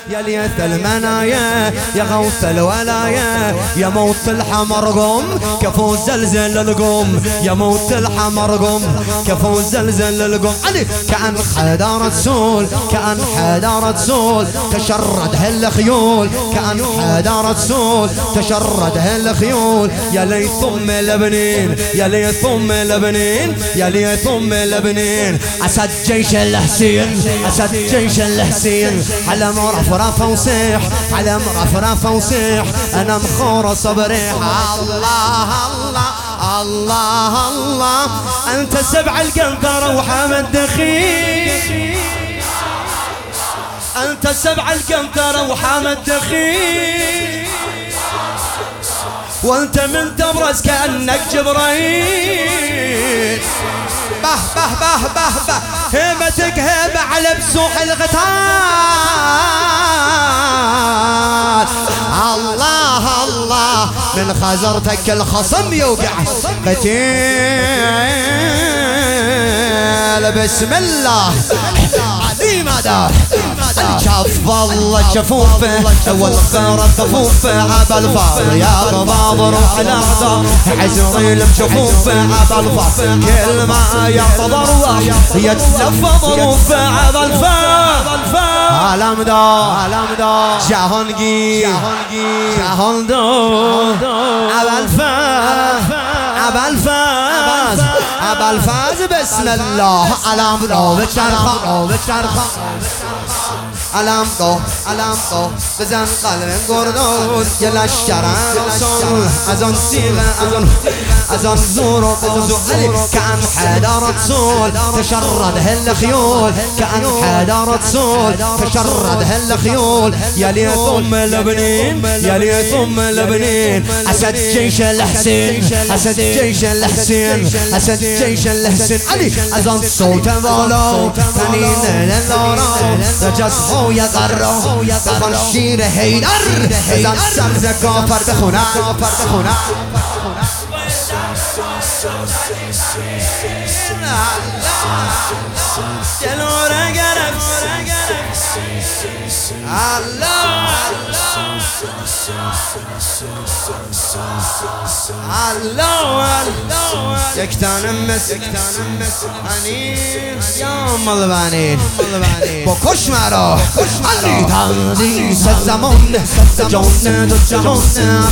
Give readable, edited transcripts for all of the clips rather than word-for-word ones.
يا ليث المنايا يا غوث الولايا يا موت الحمر قم كفو زلزل القم يا موت الحمر قم كفو زلزل القم علي كأن حدارة سول كأن حدارة سول تشرد هالخيول كأن حدارة سول تشرد هالخيول يا ليث ام لبنين يا ليث ام لبنين يا ليث ام لبنين أسد جيش الحسين أسد جيش الحسين على مرفرف وصيح على مرفرف وصيح أنا مخور صبريح الله الله الله الله أنت سبع القنطرة وحامد دخيل أنت سبع القنطرة وحامد دخيل وأنت من تبرز كأنك جبريل به به به به به هيبتك هيبة على بسوح القتال الله الله من خزرتك الخصم يوقع قتيل بسم الله عظيم دار شاف الله شفوفه والخير خفوفه عبا الفار يا غباضر على عذار عزريل بشفوفه عبا الفار كل ما يعتبر يتلف ظروفه عبا الفار عالم دار جهانگی جهان دار عبا الفار عبا الفار عبا الفار بسم الله علم دار بچرخا علم دو بزن قلب گردون یه لشکر رسول از آن سیغه از آن زور و قوزو كأن حدارة سول تشرد هالخيول كأن حدارة سول تشرد هالخيول يا ليث ام لبنين يا ليث ام لبنين أسد جيش الحسين أسد جيش الحسين أسد جيش الحسين علي از آن صوت بالا تنين للارا نجس يا غرو بخون شیر حیدر بزن سرز کافر بخونه جلوره گرفت الله الله یک تانم مثل انیس یا ملوانی بکش مرا علی تنزیس زمان جان دو جهان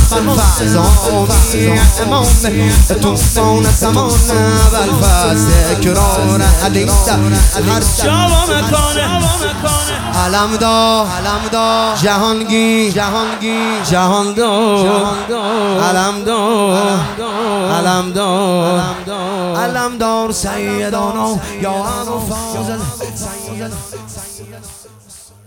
فضانی امام توفان زمان بالفاز کرار علی هر جا مکانه علم دار جهانگی جهان دار علم دار سیدانا یا ابو فاضل